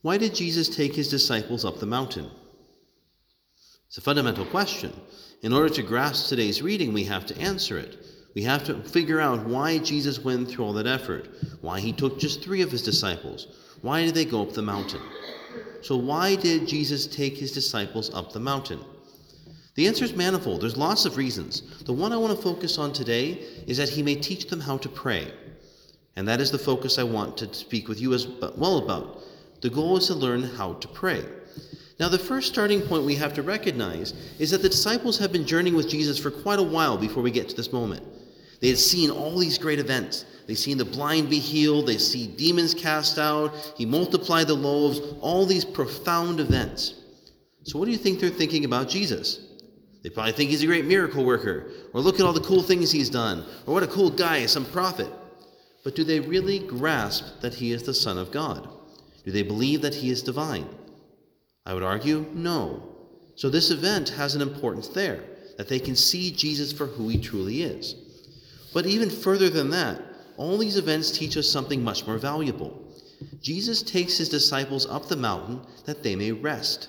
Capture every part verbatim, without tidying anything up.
Why did Jesus take his disciples up the mountain? It's a fundamental question. In order to grasp today's reading, we have to answer it. We have to figure out why Jesus went through all that effort, why he took just three of his disciples. Why did they go up the mountain? So why did Jesus take his disciples up the mountain? The answer is manifold. There's lots of reasons. The one I want to focus on today is that he may teach them how to pray. And that is the focus I want to speak with you as well about. The goal is to learn how to pray. Now, the first starting point we have to recognize is that the disciples have been journeying with Jesus for quite a while before we get to this moment. They had seen all these great events. They've seen the blind be healed. They see demons cast out. He multiplied the loaves. All these profound events. So what do you think they're thinking about Jesus? They probably think he's a great miracle worker. Or look at all the cool things he's done. Or what a cool guy, some prophet. But do they really grasp that he is the Son of God? Do they believe that he is divine? I would argue, no. So this event has an importance there, that they can see Jesus for who he truly is. But even further than that, all these events teach us something much more valuable. Jesus takes his disciples up the mountain that they may rest.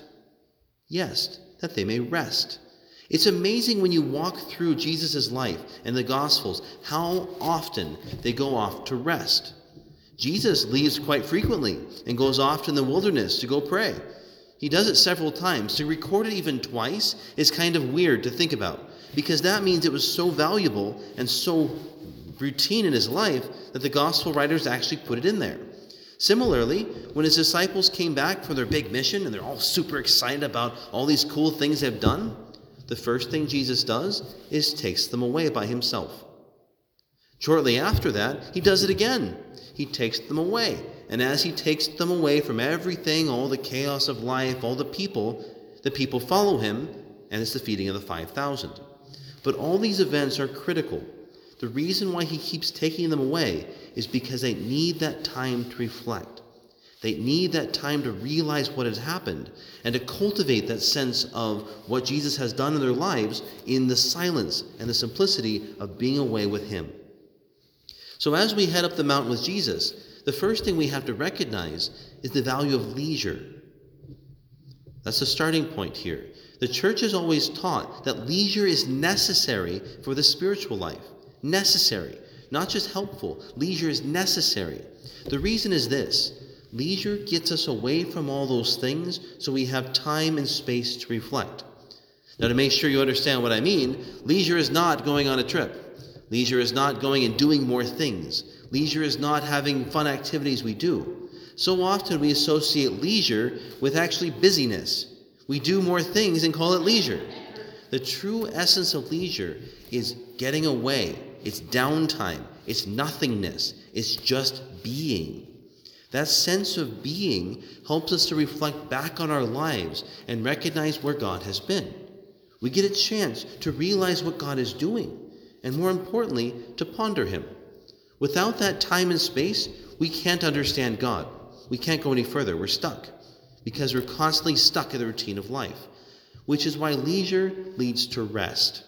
Yes, that they may rest. It's amazing when you walk through Jesus' life and the Gospels, how often they go off to rest. Jesus leaves quite frequently and goes off in the wilderness to go pray. He does it several times. To record it even twice is kind of weird to think about, because that means it was so valuable and so routine in his life that the gospel writers actually put it in there. Similarly, when his disciples came back from their big mission and they're all super excited about all these cool things they've done, the first thing Jesus does is takes them away by himself. Shortly after that, he does it again. He takes them away. And as he takes them away from everything, all the chaos of life, all the people, the people follow him, and it's the feeding of the five thousand. But all these events are critical. The reason why he keeps taking them away is because they need that time to reflect. They need that time to realize what has happened and to cultivate that sense of what Jesus has done in their lives in the silence and the simplicity of being away with him. So as we head up the mountain with Jesus, the first thing we have to recognize is the value of leisure. That's the starting point here. The church has always taught that leisure is necessary for the spiritual life. Necessary. Not just helpful. Leisure is necessary. The reason is this. Leisure gets us away from all those things so we have time and space to reflect. Now, to make sure you understand what I mean, leisure is not going on a trip. Leisure is not going and doing more things. Leisure is not having fun activities we do. So often we associate leisure with actually busyness. We do more things and call it leisure. The true essence of leisure is getting away. It's downtime. It's nothingness. It's just being. That sense of being helps us to reflect back on our lives and recognize where God has been. We get a chance to realize what God is doing, and more importantly, to ponder him. Without that time and space, we can't understand God. We can't go any further. We're stuck because we're constantly stuck in the routine of life, which is why leisure leads to rest.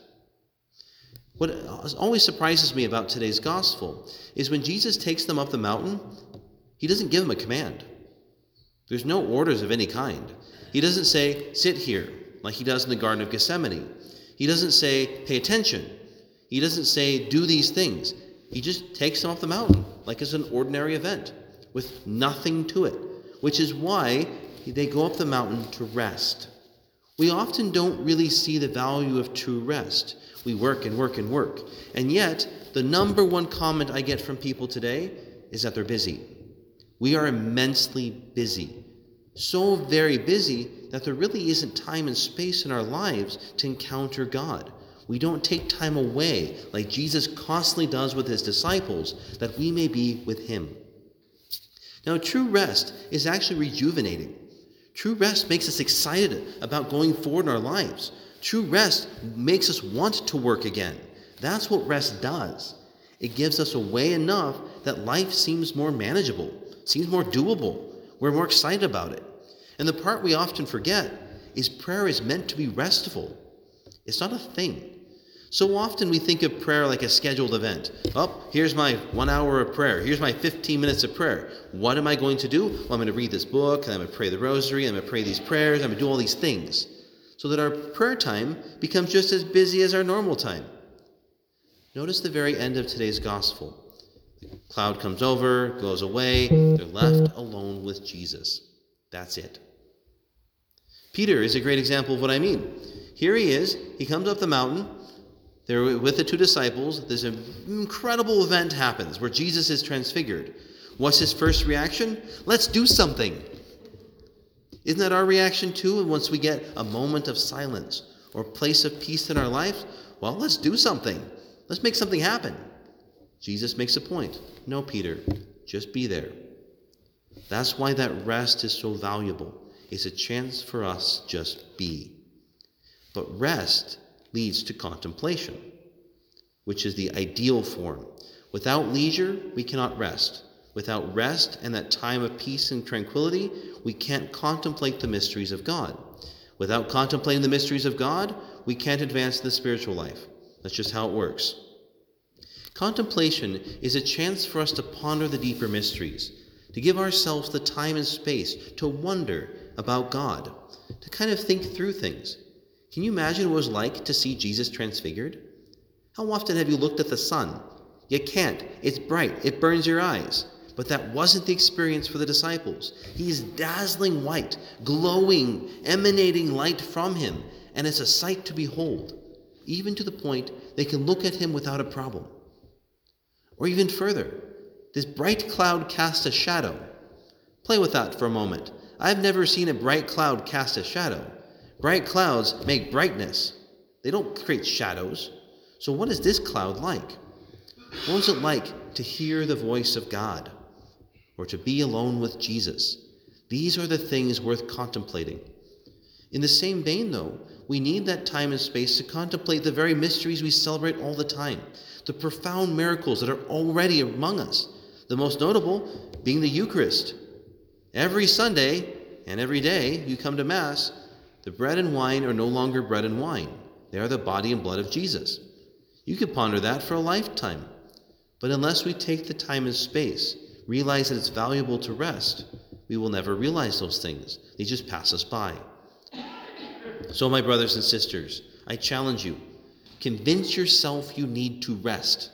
What always surprises me about today's gospel is when Jesus takes them up the mountain, he doesn't give them a command. There's no orders of any kind. He doesn't say, sit here, like he does in the Garden of Gethsemane. He doesn't say, pay attention. He doesn't say, do these things. He just takes them up the mountain like it's an ordinary event with nothing to it, which is why they go up the mountain to rest. We often don't really see the value of true rest. We work and work and work. And yet, the number one comment I get from people today is that they're busy. We are immensely busy. So very busy that there really isn't time and space in our lives to encounter God. We don't take time away like Jesus constantly does with his disciples that we may be with him. Now, true rest is actually rejuvenating. True rest makes us excited about going forward in our lives. True rest makes us want to work again. That's what rest does. It gives us away enough that life seems more manageable, seems more doable. We're more excited about it. And the part we often forget is prayer is meant to be restful. It's not a thing. So often we think of prayer like a scheduled event. Oh, here's my one hour of prayer. Here's my fifteen minutes of prayer. What am I going to do? Well, I'm going to read this book. I'm going to pray the rosary. I'm going to pray these prayers. I'm going to do all these things. So that our prayer time becomes just as busy as our normal time. Notice the very end of today's gospel. The cloud comes over, goes away. They're left alone with Jesus. That's it. Peter is a great example of what I mean. Here he is. He comes up the mountain. They're with the two disciples. This incredible event happens where Jesus is transfigured. What's his first reaction? Let's do something. Isn't that our reaction too? And once we get a moment of silence or place of peace in our life, well, let's do something. Let's make something happen. Jesus makes a point. No, Peter, just be there. That's why that rest is so valuable. It's a chance for us just be. But rest leads to contemplation, which is the ideal form. Without leisure, we cannot rest. Without rest and that time of peace and tranquility, we can't contemplate the mysteries of God. Without contemplating the mysteries of God, we can't advance in the spiritual life. That's just how it works. Contemplation is a chance for us to ponder the deeper mysteries, to give ourselves the time and space to wonder about God, to kind of think through things. Can you imagine what it was like to see Jesus transfigured? How often have you looked at the sun? You can't. It's bright. It burns your eyes. But that wasn't the experience for the disciples. He's dazzling white, glowing, emanating light from him, and it's a sight to behold, even to the point they can look at him without a problem. Or even further, this bright cloud casts a shadow. Play with that for a moment. I've never seen a bright cloud cast a shadow. Bright clouds make brightness. They don't create shadows. So what is this cloud like? What was it like to hear the voice of God? Or to be alone with Jesus? These are the things worth contemplating. In the same vein, though, we need that time and space to contemplate the very mysteries we celebrate all the time, the profound miracles that are already among us, the most notable being the Eucharist. Every Sunday and every day you come to Mass, the bread and wine are no longer bread and wine. They are the body and blood of Jesus. You could ponder that for a lifetime. But unless we take the time and space, realize that it's valuable to rest, we will never realize those things. They just pass us by. So, my brothers and sisters, I challenge you, convince yourself you need to rest.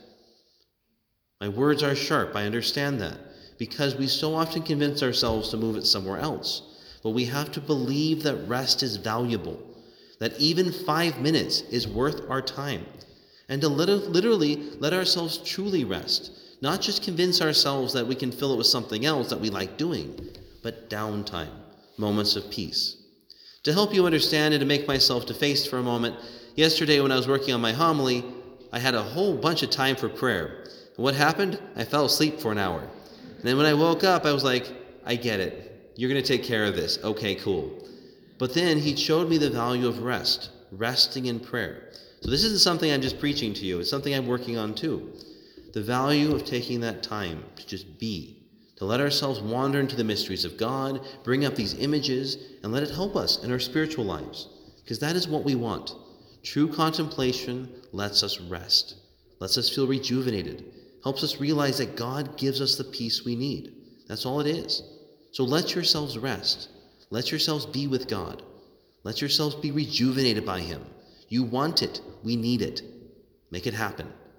My words are sharp, I understand that, because we so often convince ourselves to move it somewhere else. But we have to believe that rest is valuable, that even five minutes is worth our time, and to literally let ourselves truly rest. Not just convince ourselves that we can fill it with something else that we like doing, but downtime, moments of peace. To help you understand and to make myself defaced for a moment, yesterday when I was working on my homily, I had a whole bunch of time for prayer. And what happened? I fell asleep for an hour. And then when I woke up, I was like, I get it. You're going to take care of this. Okay, cool. But then he showed me the value of rest, resting in prayer. So this isn't something I'm just preaching to you. It's something I'm working on too. The value of taking that time to just be, to let ourselves wander into the mysteries of God, bring up these images, and let it help us in our spiritual lives. Because that is what we want. True contemplation lets us rest, lets us feel rejuvenated, helps us realize that God gives us the peace we need. That's all it is. So let yourselves rest. Let yourselves be with God. Let yourselves be rejuvenated by Him. You want it. We need it. Make it happen.